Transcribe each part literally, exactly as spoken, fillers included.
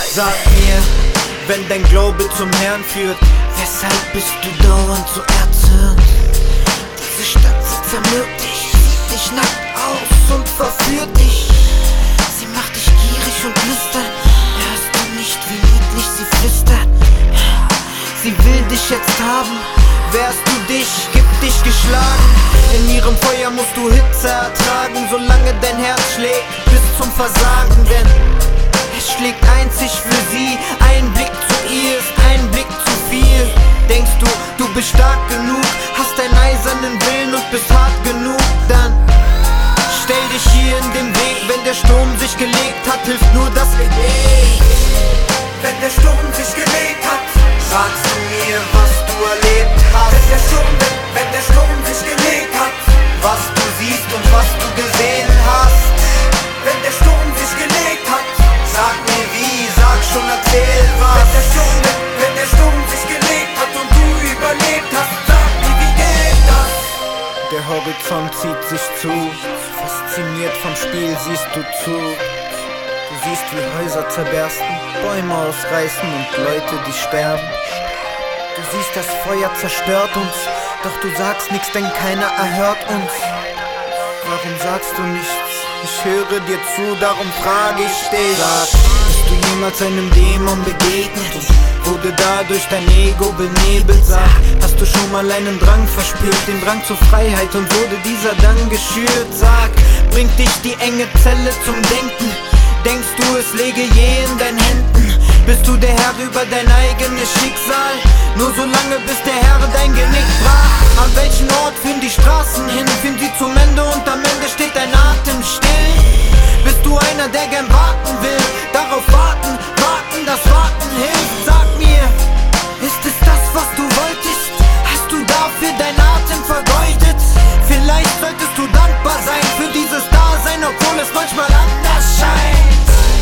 Sag mir, wenn dein Glaube zum Herrn führt, weshalb bist du dauernd so erzürnt? Diese Stadt, sie zermürbt dich, zieht dich nackt aus und verführt dich. Sie macht dich gierig und lüstern. Hörst du nicht, wie niedlich sie flüstert? Sie will dich jetzt haben, wehrst du dich, gibt dich geschlagen. In ihrem Feuer musst du Hitze ertragen, solange dein Herz schlägt bis zum Versagen. Denn es schlägt einzig für sie, ein Blick zu ihr ist ein Blick zu viel. Denkst du, du bist stark genug, hast einen eisernen Willen und bist hart genug, dann stell dich hier in den Weg. Wenn der Sturm sich gelegt hat, hilft nur das Gebet. Wenn der Sturm sich gelegt hat, sagst du mir, was du erlebt hast. Wenn der Sturm, wenn, wenn der Sturm sich gelegt hat, was du siehst und was du gesehen hast. Wenn der Sturm sich gelegt hat, sag mir wie, sag schon, erzähl was. Wenn der Sturm, wenn, wenn der Sturm sich gelegt hat und du überlebt hast, sag mir, wie geht das? Der Horizont zieht sich zu, fasziniert vom Spiel siehst du zu. Du siehst, wie Häuser zerbersten, Bäume ausreißen und Leute, die sterben. Du siehst, das Feuer zerstört uns, doch du sagst nichts, denn keiner erhört uns. Warum sagst du nichts? Ich höre dir zu, darum frage ich dich. Sag, bist du jemals einem Dämon begegnet? Wurde dadurch dein Ego benebelt? Sag, hast du schon mal einen Drang verspürt, den Drang zur Freiheit, und wurde dieser dann geschürt? Sag, bringt dich die enge Zelle zum Denken? Denkst du, es läge je in deinen Händen? Bist du der Herr über dein eigenes Schicksal? Nur so lange, bis der Herr dein Genick brach. An welchen Ort führen die Straßen hin? Führen sie zum Ende und am Ende steht dein Atem still? Bist du einer, der gern warten will? Darauf warten, warten, das Warten hilft. Sag mir, ist es das, was du wolltest? Hast du dafür dein Atem vergeudet? Vielleicht solltest du dankbar sein für dieses Dasein, obwohl es manchmal anders scheint.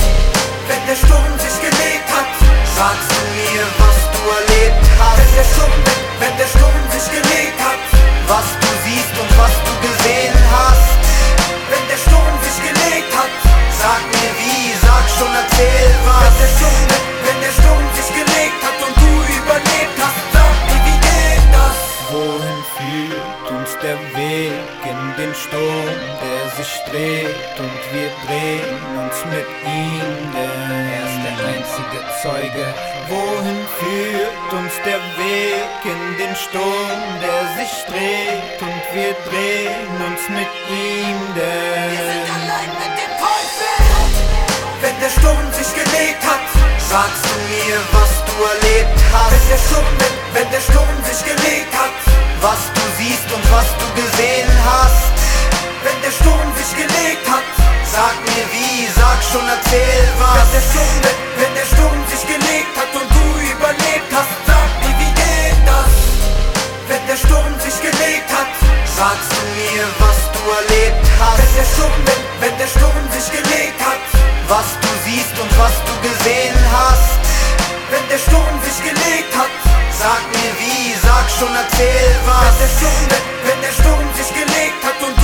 Wenn der Sturm sich gelegt hat, sagst du mir, was du erlebt hast. Wenn der Sturm, wenn, wenn der Sturm sich gelegt hat, was du siehst und was du gesehen hast. Wenn der Sturm sich gelegt hat, sag mir wie, sag schon, erzähl was. Wenn der Sturm, wenn, wenn der Sturm sich gelegt hat und du überlebt hast, sag mir, wie geht das? Wohin führt uns der Weg in den Sturm, der sich dreht, und wir drehen uns mit ihm, denn er ist der einzige Zeuge. Wohin führt uns der Weg in den Sturm, der sich dreht, und wir drehen uns mit ihm, denn wir sind allein mit dem Teufel. Wenn der Sturm sich gelegt hat, sagst du mir, was du erlebt hast. Wenn der Sturm, wenn, wenn der Sturm sich gelegt hat, was du siehst und was du gesehen hast. Wenn der Sturm sich gelegt hat, sag mir wie, sag schon, erzähl was. Wenn der Sturm, wenn, wenn der Sturm sich gelegt hat und du überlebt hast, sag mir, wie geht das? Wenn der Sturm sich gelegt hat, sagst du mir, was du erlebt hast. Wenn der Sturm, wenn, wenn der Sturm sich gelegt hat, was du siehst und was du gesehen hast. Wenn der Sturm sich gelegt hat, sag mir wie, sag schon, erzähl was. Wenn der Sturm, wenn, wenn der Sturm sich gelegt hat und